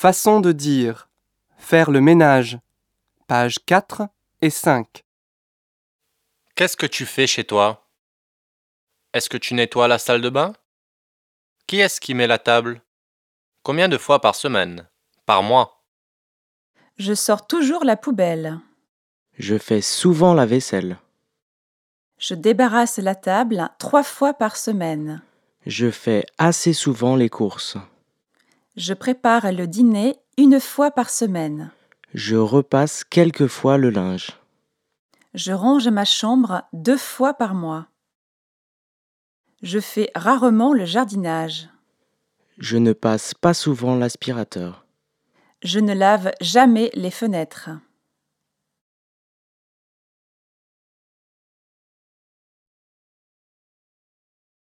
Façon de dire. Faire le ménage. Pages 4 et 5. Qu'est-ce que tu fais chez toi? Est-ce que tu nettoies la salle de bain? Qui est-ce qui met la table? Combien de fois par semaine? Par mois? Je sors toujours la poubelle. Je fais souvent la vaisselle. Je débarrasse la table 3 fois par semaine. Je fais assez souvent les courses. Je prépare le dîner 1 fois par semaine. Je repasse quelquefois le linge. Je range ma chambre 2 fois par mois. Je fais rarement le jardinage. Je ne passe pas souvent l'aspirateur. Je ne lave jamais les fenêtres.